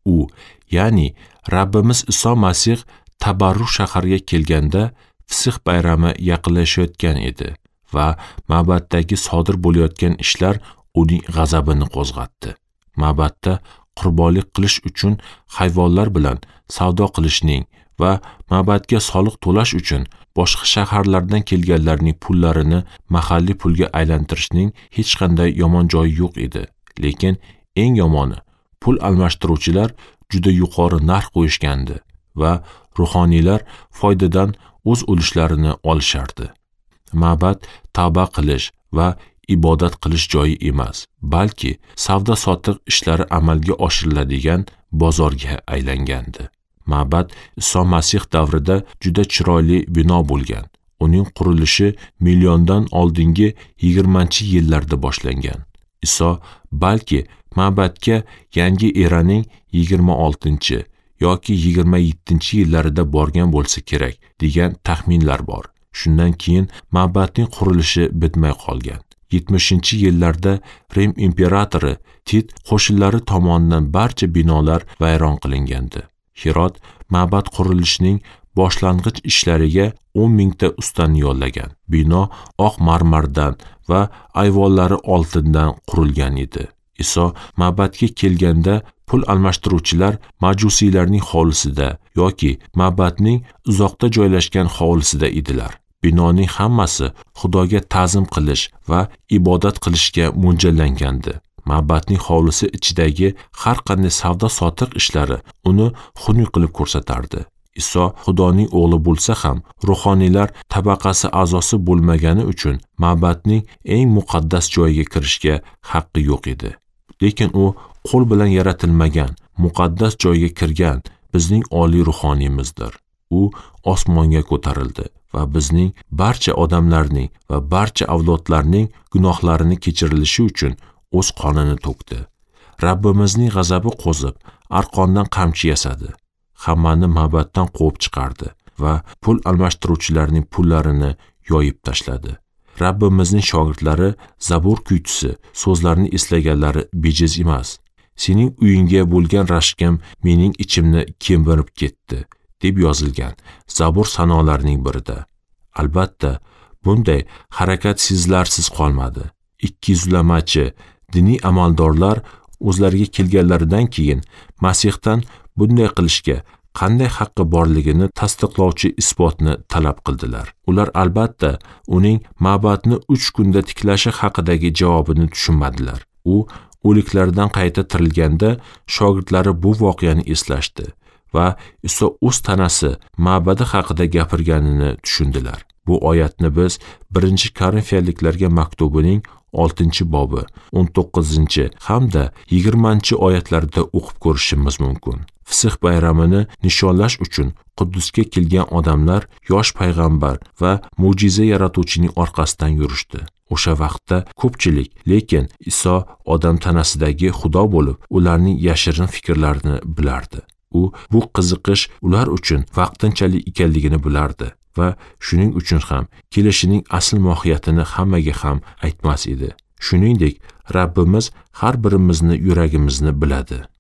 U, ya'ni Rabbimiz Iso Masih Tabarruk shaharga kelganda Fisx bayrami yaqinlashayotgan edi va ma'baddagi sodir bo'layotgan ishlar uning g'azabini qo'zg'atdi. Ma'badda qurbonlik qilish uchun hayvonlar bilan savdo qilishning va ma'badga soliq to'lash uchun boshqa shaharlardan kelganlarning pullarini mahalliy pulga aylantirishning hech qanday yomon joyi yo'q edi. Lekin eng yomoni, pul almashtiruvchilar juda yuqori narx qo'yishgandi va ruhoniylar foydadan o'z ulushlarini olishardi. Ma'bad tavba qilish va ibodat qilish joyi emas, balki savdo-sotiq ishlari amalga oshiriladigan bozorga aylangandi. Ma'bad Iso Masih davrida juda chiroyli bino bo'lgan. Uning qurilishi milliondan oldingi 20-yillarda boshlangan. Iso balki ma'badga yangi eraning 26 yoki 27-yillarida borgan bo'lsa kerak degan taxminlar bor. Shundan keyin ma'badning qurilishi bitmay qolgan. 70-yillarda Rim imperatori Tit qo'shinlari tomonidan barcha binolar vayron qilingandi. Hirot ma'bad qurilishining boshlang'ich ishlariga 10,000 ta ustani yollagan. Bino oq marmardan va ayvonlari oltindan qurilgan edi. Iso ma'badga kelganda pul almashtiruvchilar majusiylarning hovlisida yoki ma'badning uzoqda joylashgan hovlisida edilar. Binoning hammasi Xudoga ta'zim qilish va ibodat qilishga mo'ljallangandi. Ma'badning hovlisi ichidagi har qanday savdo-sotiq ishlari uni xunuk qilib ko'rsatardi. Iso Xudoning o'g'li bo'lsa ham, ruhoniylar tabaqasi a'zosi bo'lmagani uchun ma'badning eng muqaddas joyiga kirishga haqqi yo'q edi. Lekin u qo'l bilan yaratilmagan, muqaddas joyga kirgan bizning oliy ruhoniyimizdir. U osmonga ko'tarildi va bizning barcha odamlarning va barcha avlodlarning gunohlarini kechirilishi uchun o'z qonini to'kdi. Rabbimizning g'azabi qo'zib, arqondan qamchi yasadi. Hammani ma'baddan quvib chiqardi va pul almashtiruvchilarning pullarini yoyib tashladi. Rabbimizning shogirdlari Zabur kuychisi so'zlarini eslaganlari bejiz emas. Sening uyingga bo'lgan rashkim mening ichimni kemirib ketdi, deb yozilgan Zabur sanolarining birida. Albatta, bunday harakat sizlarsiz qolmadi. 200lamachi diniy amaldorlar o'zlariga kelganlaridan keyin Masihdan bunday qilishga qanday haqqi borligini tasdiqlovchi isbotni talab qildilar. Ular albatta uning ma'badni 3 kunda tiklashi haqidagi javobini tushunmadilar. U o'liklardan qayta tirilganda shogirdlari bu voqeani eslashdi va Iso o'z tanasi ma'badi haqida gapirganini tushundilar. Bu oyatni biz 1-Korinfiyaliklarga maktubining 6-bobi, 19 hamda 20-oyatlarida o'qib ko'rishimiz mumkin. Fisx bayramini nishonlash uchun Quddusga kelgan odamlar yosh payg'ambar va mo'jiza yaratuvchining orqasidan yurishdi. O'sha vaqtda ko'pchilik, lekin Iso odam tanasidagi Xudo bo'lib, ularning yashirin fikrlarini bilardi. U bu qiziqish ular uchun vaqtinchalik ekanligini bilardi va shuning uchun ham kelishining asl mohiyatini hammaga ham aytmas edi. Shuningdek, Rabbimiz har birimizni yuragimizni biladi.